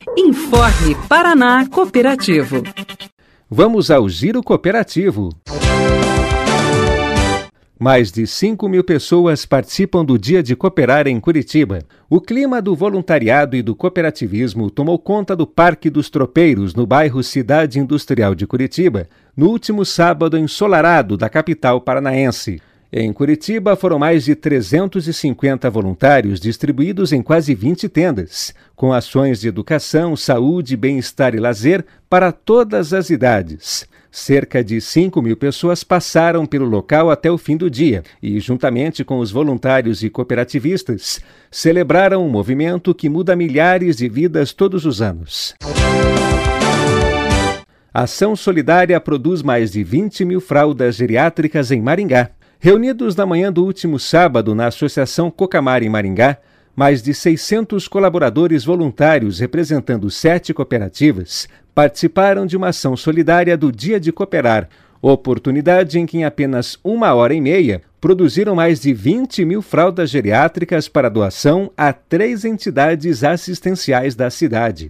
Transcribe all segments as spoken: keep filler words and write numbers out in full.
Informe Paraná Cooperativo. Vamos ao Giro Cooperativo. Mais de cinco mil pessoas participam do Dia de Cooperar em Curitiba. O clima do voluntariado e do cooperativismo tomou conta do Parque dos Tropeiros, no bairro Cidade Industrial de Curitiba, no último sábado ensolarado da capital paranaense. Em Curitiba, foram mais de trezentos e cinquenta voluntários distribuídos em quase vinte tendas, com ações de educação, saúde, bem-estar e lazer para todas as idades. Cerca de cinco mil pessoas passaram pelo local até o fim do dia e, juntamente com os voluntários e cooperativistas, celebraram um movimento que muda milhares de vidas todos os anos. A Ação Solidária produz mais de vinte mil fraldas geriátricas em Maringá. Reunidos na manhã do último sábado na Associação Cocamar em Maringá, mais de seiscentos colaboradores voluntários representando sete cooperativas participaram de uma ação solidária do Dia de Cooperar, oportunidade em que em apenas uma hora e meia produziram mais de vinte mil fraldas geriátricas para doação a três entidades assistenciais da cidade.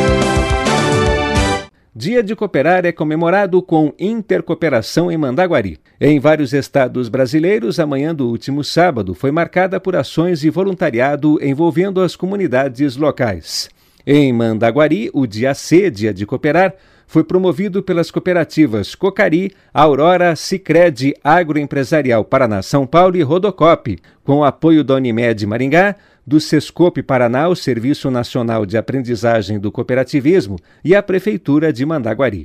Dia de Cooperar é comemorado com Intercooperação em Mandaguari. Em vários estados brasileiros, a manhã do último sábado foi marcada por ações de voluntariado envolvendo as comunidades locais. Em Mandaguari, o Dia C, Dia de Cooperar, foi promovido pelas cooperativas Cocari, Aurora, Sicredi, Agroempresarial Paraná São Paulo e Rodocop, com o apoio da Unimed Maringá, do Sescope Paraná, o Serviço Nacional de Aprendizagem do Cooperativismo, e a Prefeitura de Mandaguari.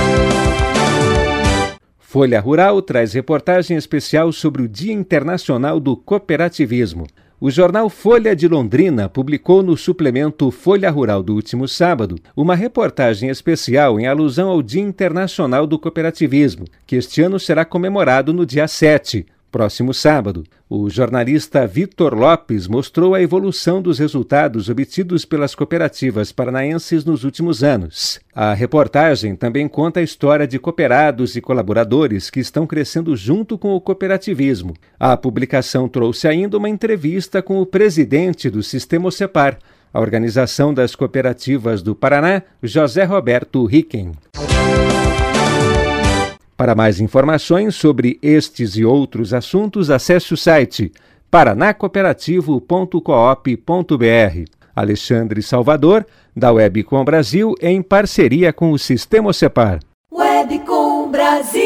Folha Rural traz reportagem especial sobre o Dia Internacional do Cooperativismo. O jornal Folha de Londrina publicou no suplemento Folha Rural do último sábado uma reportagem especial em alusão ao Dia Internacional do Cooperativismo, que este ano será comemorado no dia sete, próximo sábado. O jornalista Vitor Lopes mostrou a evolução dos resultados obtidos pelas cooperativas paranaenses nos últimos anos. A reportagem também conta a história de cooperados e colaboradores que estão crescendo junto com o cooperativismo. A publicação trouxe ainda uma entrevista com o presidente do Sistema Cepar, a Organização das Cooperativas do Paraná, José Roberto Ricken. Para mais informações sobre estes e outros assuntos, acesse o site paraná cooperativo ponto coop ponto br. Alexandre Salvador, da Webcom Brasil, em parceria com o Sistema Cepar. Webcom Brasil.